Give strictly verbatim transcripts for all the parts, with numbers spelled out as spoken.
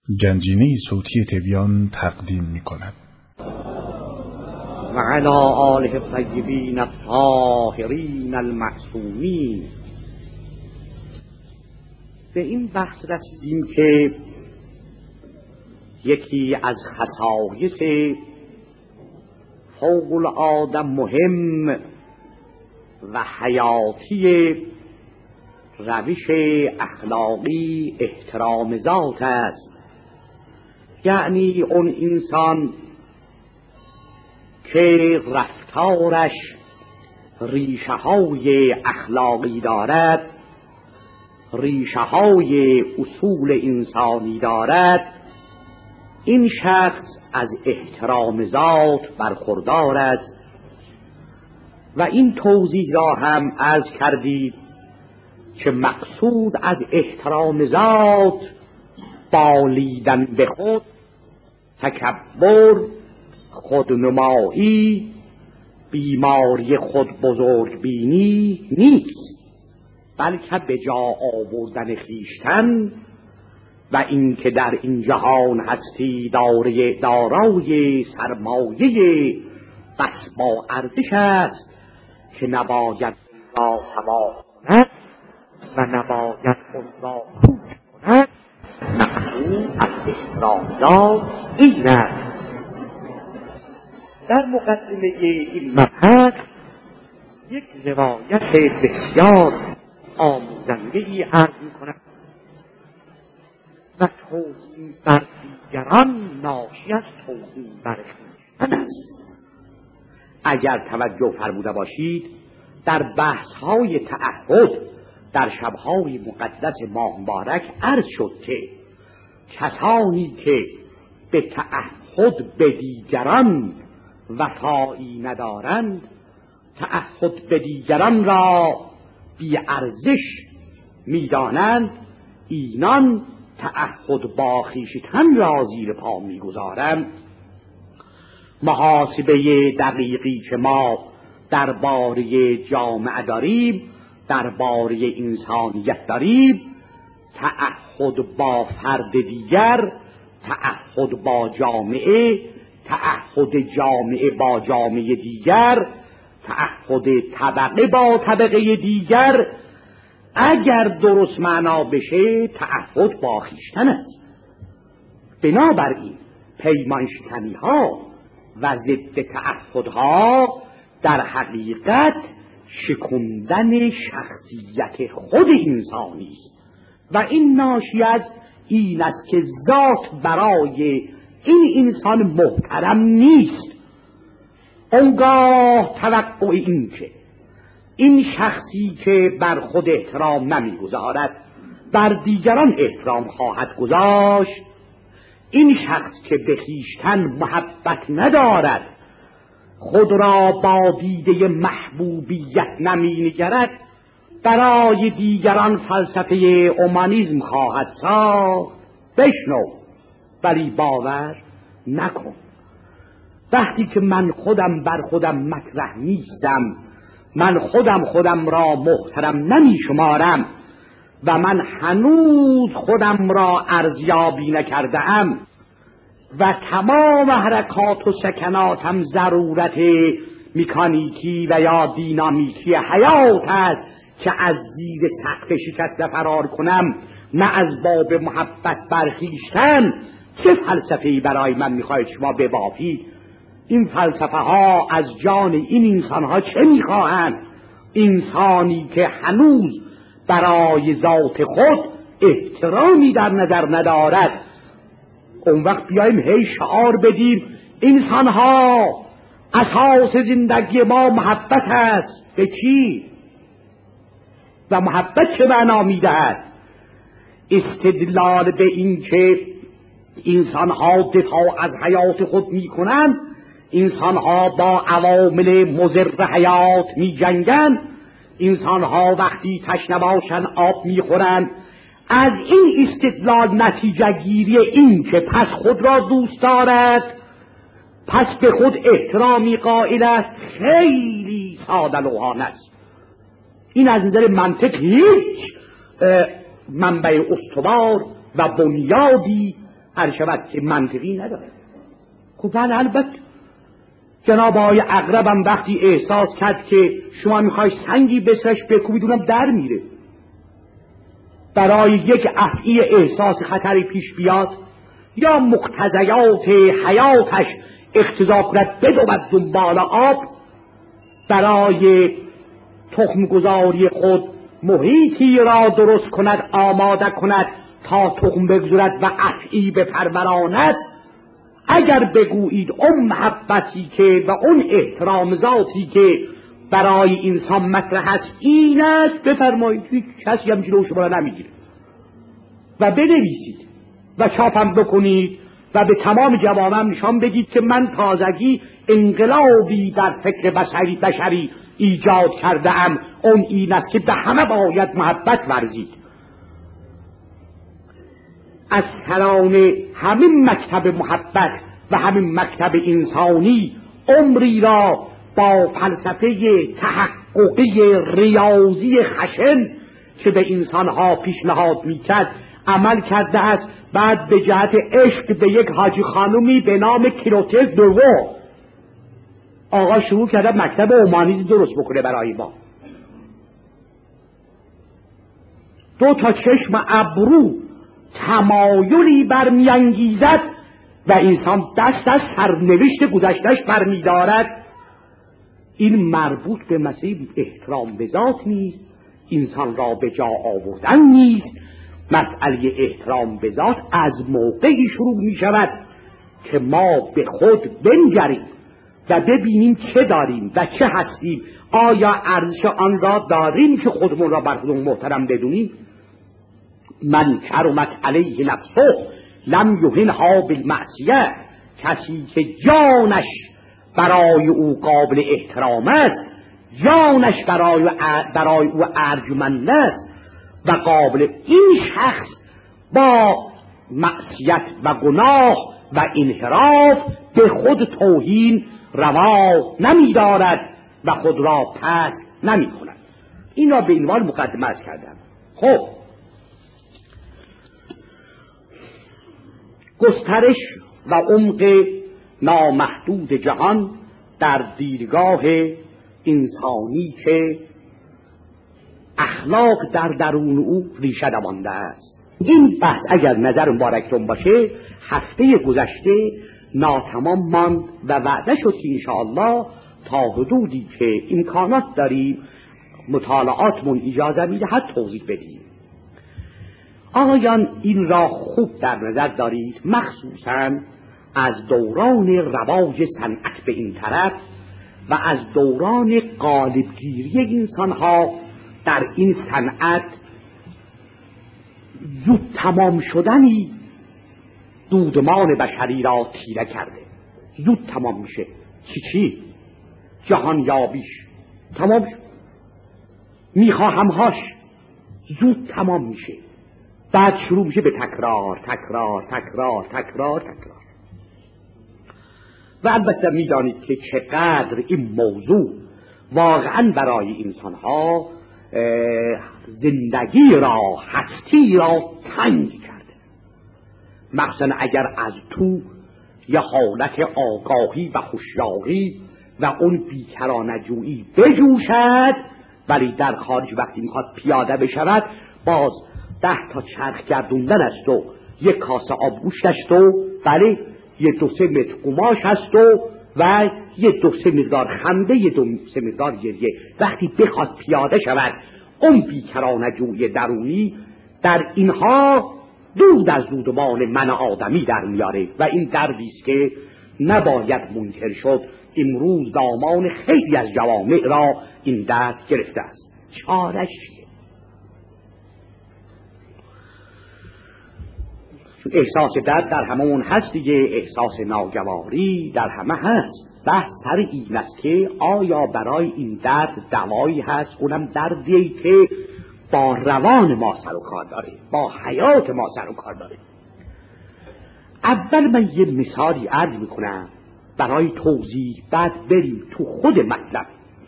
گنجینه صوتی تبیان تقدیم می کند. و علی آله الطیبین الطاهرین المعصومین. به این بحث رسیدیم که یکی از خصایص فوق العاده مهم و حیاتی روش اخلاقی احترام ذات است، یعنی اون انسان که رفتارش ریشه های اخلاقی دارد، ریشه های اصول انسانی دارد، این شخص از احترام ذات برخوردار است. و این توضیح را هم عرض کردید که مقصود از احترام ذات بالیدن به خود، تکبر، خودنمایی، بیماری خود بزرگ بینی نیست، بلکه به جا آوردن خویشتن و اینکه در این جهان هستی دارای دارای سرمایه بس با ارزش است که نباید را تباه کند و نباید اون را پوچ کند. مقصود از احترام ذات این است. در مقدمه این مبحث یک روایت بسیار آموزنده‌ای عرض می‌کنم و توهین بر دیگران ناشی از توهین بر خویشتن است. اگر توجه فرموده باشید، در بحث‌های تعهد در شب‌های مقدس ماه مبارک عرض شد که کسانی که به تعهد به دیگران وفایی ندارند، تعهد به دیگران را بی ارزش می‌دانند، اینان تعهد با خویشتن را زیر پا می‌گذارند. محاسبه دقیقی که ما درباره جامعه داریم، درباره انسانیت داریم، تعهد با فرد دیگر، تعهد با جامعه، تعهد جامعه با جامعه دیگر، تعهد طبقه با طبقه دیگر، اگر درست معنا بشه تعهد با خویشتن است. بنابراین پیمان شکنی ها و ضد تعهدها در حقیقت شکندن شخصیت خود انسانی است و این ناشی از این است که ذات برای این انسان محترم نیست. اونگاه توقع این که این شخصی که بر خود احترام نمیگذارد بر دیگران احترام خواهد گذاشت، این شخص که به خویشتن محبت ندارد، خود را با دیده محبوبیت نمی‌نگرد، برای دیگران فلسفه اومانیسم خواهد ساخت. بشنو ولی باور نکن. وقتی که من خودم بر خودم مطرح نیستم، من خودم خودم را محترم نمی شمارم و من هنوز خودم را ارزیابی نکردم و تمام حرکات و سکناتم ضرورت مکانیکی و یا دینامیکی حیات است که از زیر سقف شکسته فرار کنم، نه از باب محبت برخیشتن. چه فلسفه‌ای برای من میخواهید شما ببافید؟ این فلسفه ها از جان این انسان ها چه میخواهند؟ انسانی که هنوز برای ذات خود احترامی در نظر ندارد. اون وقت بیایم هی شعار بدیم انسان ها اساس زندگی ما محبت است. به کی؟ و محبت چه معنا میدهد؟ استدلال به این که انسان ها دفاع از حیات خود میکنند، انسان ها با عوامل مضر حیات می جنگن، انسان ها وقتی تشنه باشن آب می خورن. از این استدلال نتیجه گیری این که پس خود را دوست دارد، پس به خود احترامی قائل است، خیلی ساده لوحانه است. این از نظر منطق هیچ منبع استوار و بنیادی هر شود که منطقی نداره. خب بله البته جناب آقای عقربم وقتی احساس کرد که شما میخوای سنگی بسرش بکوبید اونم در میره، برای یک افعی احساس خطری پیش بیاد یا مقتضیات حیاتش اقتضا کند بدود دنبال آب، برای تخم گذاری خود محیطی را درست کند، آماده کند تا تخم بگذارد و افعی بپروراند. اگر بگویید اون محبتی که و اون احترام ذاتی که برای انسان مطرح است این است، بفرمایید، هیچ کسی هم جلو شما را نمیگیره و بنویسید و چاپم بکنید و به تمام جوامع نشان بدید که من تازگی انقلابی در فکر بشری بشری ایجاد کرده ام، اون این است که به همه باید محبت ورزید. از سران همین مکتب محبت و همین مکتب انسانی عمری را با فلسفه تحققی ریاضی خشن که به انسانها پیشنهاد میکرد عمل کرده است. بعد به جهت عشق به یک حاجی خانومی به نام کلوتل دوو آقا شروع کرده مکتب اومانیزم درست بکنه برای ما. دو تا چشم ابرو تمایلی برمیانگیزد و انسان دست از سرنوشت گذشتهش برمیدارد. این مربوط به مسئله احترام به ذات نیست، انسان را به جا آوردن نیست. مسئله احترام به ذات از موقعی شروع می شود که ما به خود بنگریم و ببینیم چه داریم و چه هستیم، آیا ارزش آن را داریم که خودمون را بر خودمون محترم بدونیم. من کرمت علیه نفسه لم یهنها بالمعصیه، کسی که جانش برای او قابل احترام است، جانش برای برای او ارجمند است و قابل، این شخص با معصیت و گناه و انحراف به خود توهین روا نمی دارد و خود را پس نمی کند. این را به عنوان مقدمه از کردم. خب گسترش و عمق نامحدود جهان در دیدگاه انسانی که اخلاق در درون او ریشه دوانده است. این بحث اگر نظر مبارکتون باشه هفته گذشته ناتمام ماند و وعده شد که انشاءالله تا حدودی که امکانات داریم مطالعاتمون اجازه میدهد توضیح بدیم. آقایان این را خوب در نظر دارید، مخصوصاً از دوران رواج صنعت به این طرف و از دوران غالبگیری انسانها در این صنعت زود تمام شدنی دودمان بشری را تیره کرده. زود تمام میشه. چی چی؟ جهان یابیش تمام شد، میخواهمهاش زود تمام میشه، بعد شروع میشه به تکرار تکرار تکرار تکرار تکرار. و البته میدانید که چقدر این موضوع واقعا برای انسانها زندگی را، هستی را تنگ کرده، مخصوصا اگر از تو یه حالت آگاهی و هوشیاری و اون بیکرانه‌جویی بجوشد، ولی در خارج وقتی میخواد پیاده بشود باز ده تا چرخ گردوندن است و یک کاسه آب گوشت است و بله یه دو سه متر قماش هست و و یه دو سه مقدار خنده، یه دو سه مقدار گریه. وقتی بخواد پیاده شود اون بیکرانه‌جویی درونی در اینها دود از دودمان من آدمی در میاره و این دردی است که نباید منکر شد. امروز دامان خیلی از جوامع را این درد گرفته است. چارش چیه؟ احساس درد در همون هست دیگه، احساس ناگواری در همه هست. بحث سر این است که آیا برای این درد دوایی هست؟ اونم دردی که با روان ما سر و کار داره، با حیات ما سر و کار داره. اول من یه مثالی عرض میکنم برای توضیح، بعد بریم تو خود مطلب.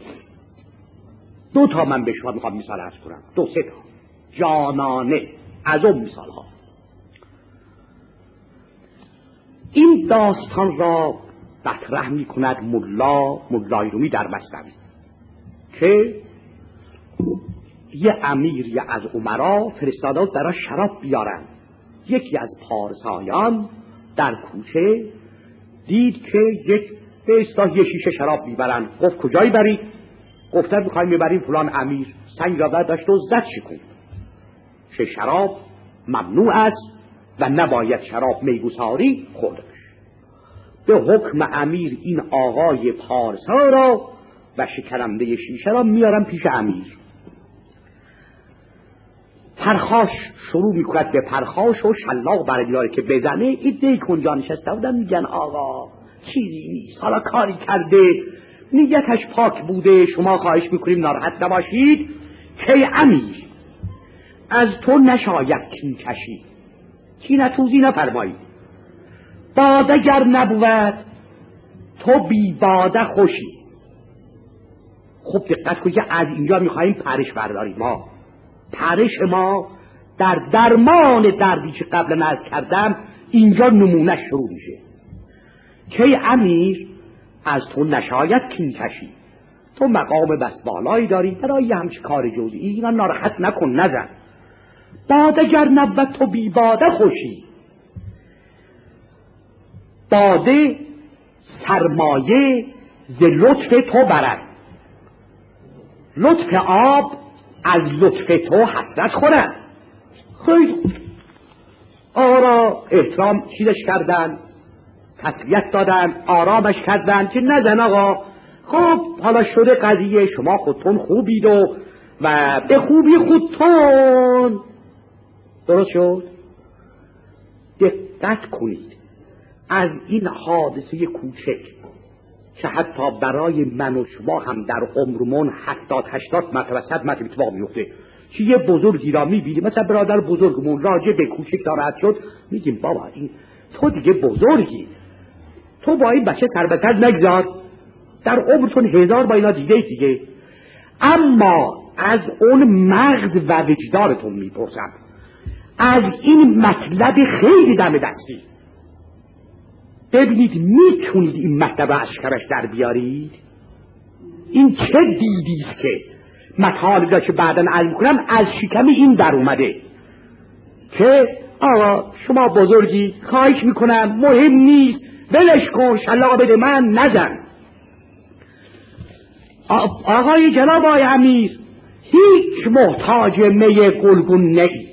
دو تا من به شما میخوام مثال عرض کنم، دو سه تا جانانه از اون مثال ها. این داستان را مطرح می کند ملا ملای رومی در مثنوی که یه امیری از امرا فرستاده برای شراب بیارن. یکی از پارسایان در کوچه دید که یک به اصطلاح یه شیشه شراب میبرن. گفت کجایی برید؟ گفتن میخوایم میبریم فلان امیر. سنگ را برداشت و زد شکون که شراب ممنوع است و نباید شراب میگساری خورده بشه. به حکم امیر این آقای پارسا را و شکرنده شیشه را میارن پیش امیر. پرخاش شروع میکند به پرخاش و شلاق برای بیاره که بزنه. این دی کنجا نشسته بودن میگن آقا چیزی نیست، حالا کاری کرده نیتش پاک بوده، شما خواهش میکنیم ناراحت نباشید. که امیر از تو نشاید کین کشی، کینتوزی نفرمایی. باده گر نبود تو بی باده خوشی. خب دقت کنید که از اینجا میخواییم پرش برداریم. ما پرش ما در درمان دردی که قبلا عرض کردم اینجا نمونه شروع میشه. که امیر از تو نشاید کین کشی، تو مقام بس بالایی داری، برای همچه کار جزئی اینا ناراحت نکن، نزن. باده گر نبود تو بی باده خوشی. باده سرمایه ز لطف تو برد، لطف آب از لطف تو حسرت خورد. خیلی خوب، آرا احترام چیزش کردن، تسلیت دادن، آرامش کردن که نزن آقا، خب حالا شده قضیه، شما خودتون خوبید و و به خوبی خودتون. درست شد؟ دقت کنید از این حادثه کوچک که حتی برای من و شما هم در عمرمون هفتاد هشتاد مرتبه صد مرتبه اتفاق میفته که یه بزرگی را میبینیم، مثلا برادر بزرگمون راجع به کوچک ناراحت شد، میگیم بابا این تو دیگه بزرگی، تو با این بچه سر به سر نگذار، در عمرتون هزار با اینا دیده دیگه. اما از اون مغز و وجدانتون میپرسم، از این مطلب خیلی دم دستی ببینید میتونید این مطلب از شکرش در بیارید؟ این چه دیدید که مطالب را که بعداً عرض میکنم از شکم این در اومده که آقا شما بزرگی، خواهش میکنم مهم نیست، ولش کن، شلاق بده من، نزن. آقای جناب آقای امیر هیچ محتاج می گلگون نی،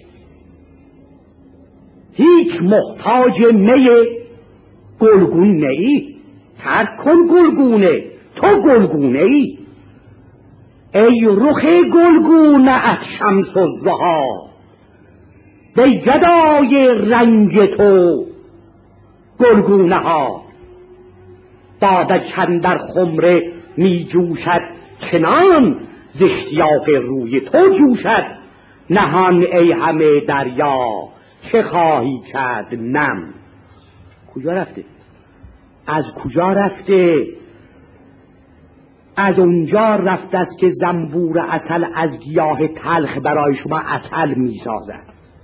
هیچ محتاج می گلگون نی. ترک کن گلگونه، تو گلگونه ای. ای رخ گلگونه ات شمس الضحی، ای گدای رنگ تو گلگونه ها. باده چندر خمره می جوشد چنان، ز اشتیاق روی تو جوشد نهان. ای همه دریا چه خواهی کرد نم. کجا رفته؟ از کجا رفته؟ از اونجا رفته است که زنبور عسل از گیاه تلخ برای شما عسل می سازد.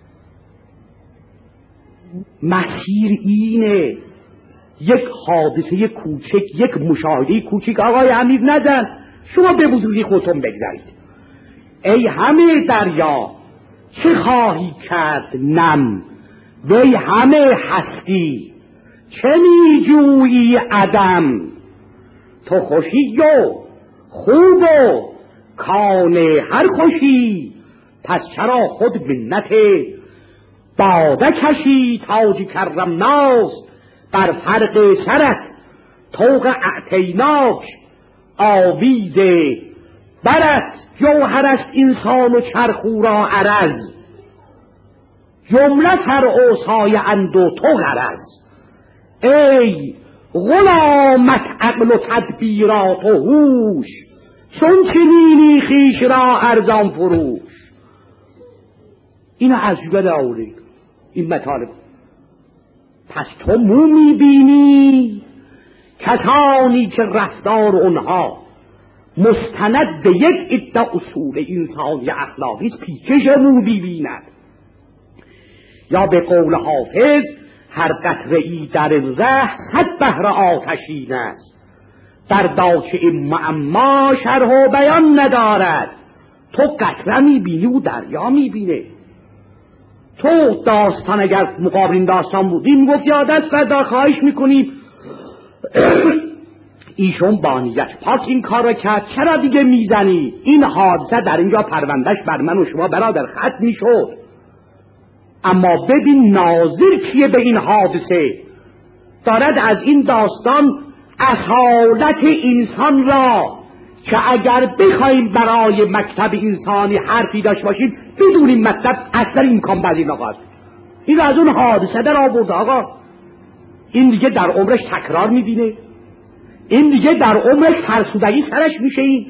مسیر اینه، یک حادثه کوچک، یک مشاهده کوچک. آقای امیر نزن، شما به بزرگی خودتون بگذارید. ای همه دریا چه خواهی کرد نم، وی همه هستی چه می جویی عدم. تو خوشی و خوب و کان هر خوشی، پس چرا خود منت باده کشی. تاج کرمناست بر فرق سرت، طوق اعتیناک آویز برت. جوهر است انسان و چرخو را عرض، جمله تر اوصای اند و تو غرض. ای غلامت عقل و تدبیرات و هوش، چون چنینی خویش را ارزان فروش. اینو از جبل آوری این مطالب. پس تو مو میبینی کسانی که رفتار اونها مستند به یک عده اصول انسانی اخلاقی است، پیچش مو ببیند. یا به قول حافظ هر قطره ای در ره صد بحر آتشین است. در داچه این معما شرح و بیان ندارد. تو قطره میبینی و دریا میبینه. تو داستان اگر مقابل داستان بودی میگفتی عادت فردا خواهش میکنیم ایشون با نیت پاک این کار رو کرد، چرا دیگه میزنی؟ این حادثه در اینجا پروندهش بر من و شما برادر ختم میشد. اما ببین ناظر کیه به این حادثه، دارد از این داستان اصالت انسان را که اگر بخوایم برای مکتب انسانی حرفی داشت باشیم بدون این مکتب اصلا امکان پذیر نخواهد. این از اون حادثه در آورد آقا. این دیگه در عمرش تکرار میبینه، این دیگه در عمرش فرسودگی سرش میشه. این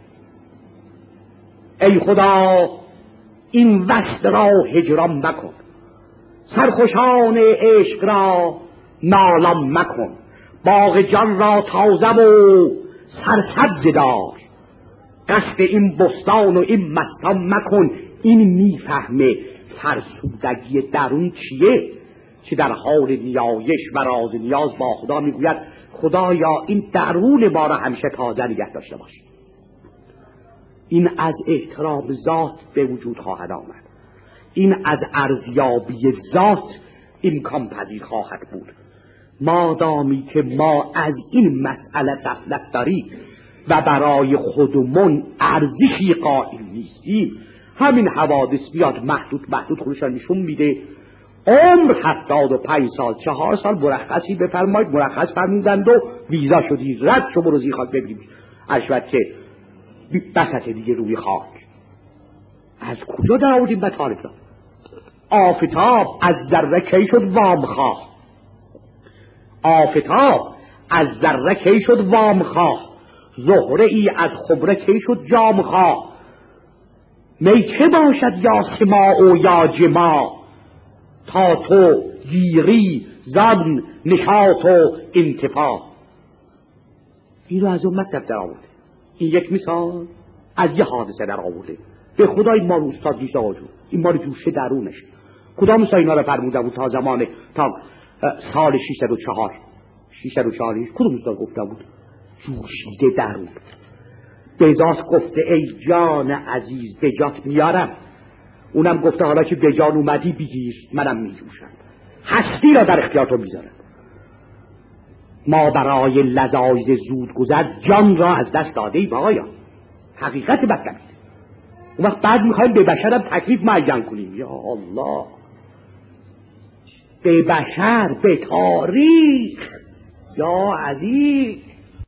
ای خدا این وصل را هجران مکن، سرخوشان عشق را نالان مکن، باغ جان را تازه و سرسبز دار، قصد این بستان و این مستان مکن. این میفهمه فرسودگی درون چیه، که در حال نیایش و راز نیاز با خدا میگوید خدایا این درون ما را همیشه تازه نگه داشته باش. این از احترام ذات به وجود خواهد آمد، این از ارزیابی ذات امکان پذیر خواهد بود. مادامی که ما از این مسئله غفلت داریم و برای خودمون ارزشی قائل نیستیم، همین حوادث بیاد محدود محدود خودشان نشون میده. عمر هفتاد و پنج سال چهار سال مرخصی بفرمایید، مرخص فرمودند و ویزا شدی رد شو برو زیر خاک ببینیم اشوت که بسط دیگه روی خاک. از کجا در آوردیم به طالب را؟ آفتاب از ذره کی شد وام خواه، آفتاب از ذره کی شد وام خواه، زهره ای از خبره کی شد جام خواه. می چه باشد یا سماع و یا جما، تا تو گیری زن نشاط و انتفاع. این رو از اون مکتب در آورده. این یک مثال از یه حادثه در آورده. به خدا این مال استاد نیست آقا جون، این مال جوشه درونش. کدام مثال اینا رو فرموده بود تا زمان تا سال ششصد و چهار ششصد و چهار کدوم استاد گفته بود؟ جوشیده درون. به ذات گفته ای جان عزیز به جات میارم، اونم گفته حالا که به جان اومدی بگیر منم میجوشم، هستی را در اختیار تو میذارم. ما برای لذایز زود گذر جان را از دست داده ایم آقایا، حقیقت مطلبی. اون وقت بعد میخوایم به بشرم تکلیف معین کنیم. یا الله، به بشر، به تاریخ، یا عزیز